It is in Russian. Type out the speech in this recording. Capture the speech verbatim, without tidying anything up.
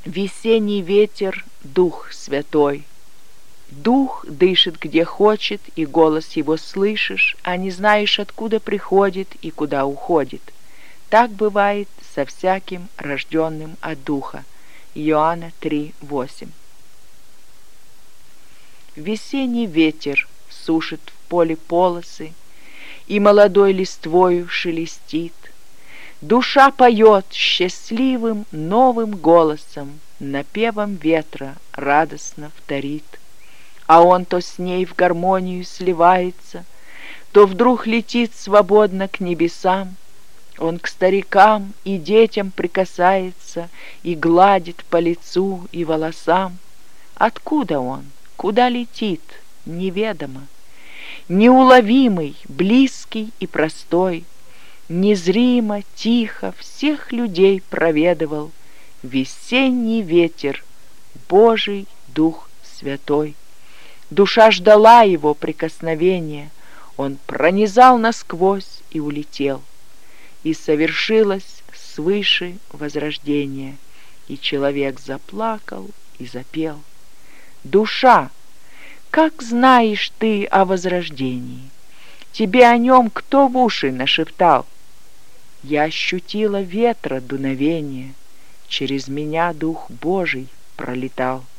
Весенний ветер — Дух Святой. Дух дышит где хочет, и голос его слышишь, а не знаешь, откуда приходит и куда уходит. Так бывает со всяким рожденным от Духа. Иоанна три восемь. Весенний ветер сушит в поле полосы, и молодой листвою шелестит. Душа поет счастливым новым голосом, напевом ветра радостно вторит. А он то с ней в гармонию сливается, то вдруг летит свободно к небесам. Он к старикам и детям прикасается и гладит по лицу и волосам. Откуда он, куда летит, неведомо. Неуловимый, близкий и простой, незримо, тихо всех людей проведывал весенний ветер, Божий Дух Святой. Душа ждала его прикосновения, он пронизал насквозь и улетел. И совершилось свыше возрождение, и человек заплакал и запел. Душа, как знаешь ты о возрождении? Тебе о нем кто в уши нашептал? Я ощутила ветра дуновение, через меня Дух Божий пролетал.